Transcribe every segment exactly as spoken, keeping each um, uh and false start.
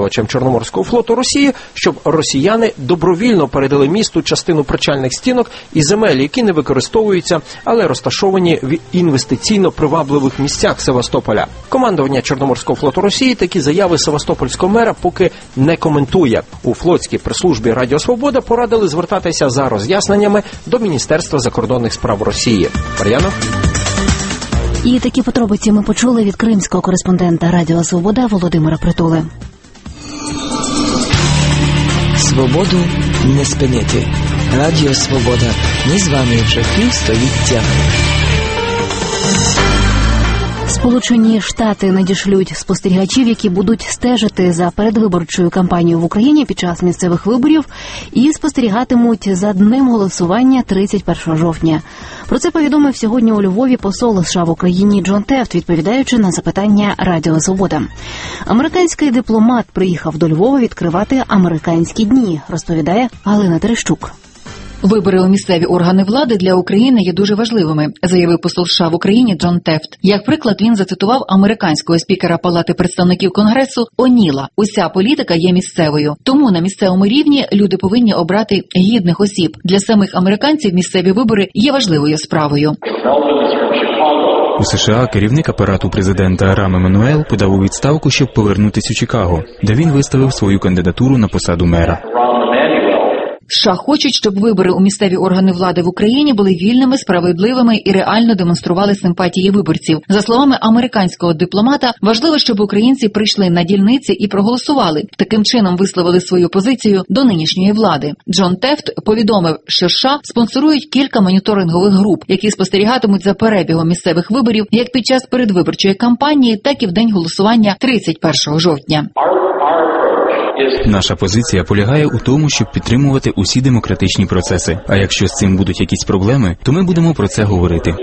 командувачем Чорноморського флоту Росії, щоб росіяни добровільно передали місту частину причальних стінок і земель, які не використовуються, але розташовані в інвестиційно привабливих місцях Севастополя. Командування Чорноморського флоту Росії такі заяви севастопольського мера поки не коментує. У флотській прес-службі Радіо Свобода порадили звертатися за роз'ясненнями до Міністерства закордонних справ Росії. Мар'яно? І такі подробиці ми почули від кримського кореспондента Радіо Свобода Володимира Притули. Свободу не спинити. Радіо Свобода. Ми з вами вже півстоліття. Сполучені Штати надішлють спостерігачів, які будуть стежити за передвиборчою кампанією в Україні під час місцевих виборів і спостерігатимуть за днем голосування тридцять першого жовтня. Про це повідомив сьогодні у Львові посол США в Україні Джон Тефт, відповідаючи на запитання Радіо Свобода. Американський дипломат приїхав до Львова відкривати американські дні, розповідає Галина Терещук. Вибори у місцеві органи влади для України є дуже важливими, заявив посол США в Україні Джон Тефт. Як приклад, він зацитував американського спікера Палати представників Конгресу О'Ніла. Уся політика є місцевою. Тому на місцевому рівні люди повинні обрати гідних осіб. Для самих американців місцеві вибори є важливою справою. У США керівник апарату президента Рам Еммануел подав у відставку, щоб повернутися у Чикаго, де він виставив свою кандидатуру на посаду мера. США хочуть, щоб вибори у місцеві органи влади в Україні були вільними, справедливими і реально демонстрували симпатії виборців. За словами американського дипломата, важливо, щоб українці прийшли на дільниці і проголосували. Таким чином висловили свою позицію до нинішньої влади. Джон Тефт повідомив, що США спонсорують кілька моніторингових груп, які спостерігатимуть за перебігом місцевих виборів як під час передвиборчої кампанії, так і в день голосування тридцять першого жовтня. Наша позиція полягає у тому, щоб підтримувати усі демократичні процеси. А якщо з цим будуть якісь проблеми, то ми будемо про це говорити.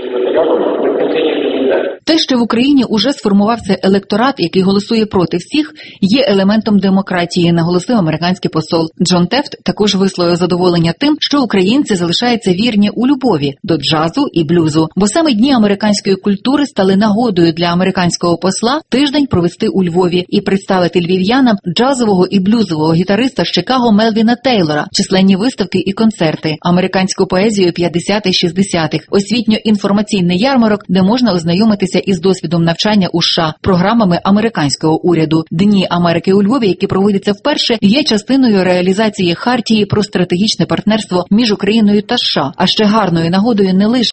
Те, що в Україні уже сформувався електорат, який голосує проти всіх, є елементом демократії, наголосив американський посол. Джон Тефт також висловив задоволення тим, що українці залишаються вірні у любові до джазу і блюзу. Бо саме дні американської культури стали нагодою для американського посла тиждень провести у Львові і представити львів'янам джазового і блюзового гітариста з Чикаго Мелвіна Тейлора, численні виставки і концерти, американську поезію п'ятдесятих-шістдесятих, освітньо-інформаційний ярмарок, де можна ознайомитися із досвідом навчання у США, програмами американського уряду. Дні Америки у Львові, які проводяться вперше, є частиною реалізації хартії про стратегічне партнерство між Україною та США, а ще гарною нагодою не лише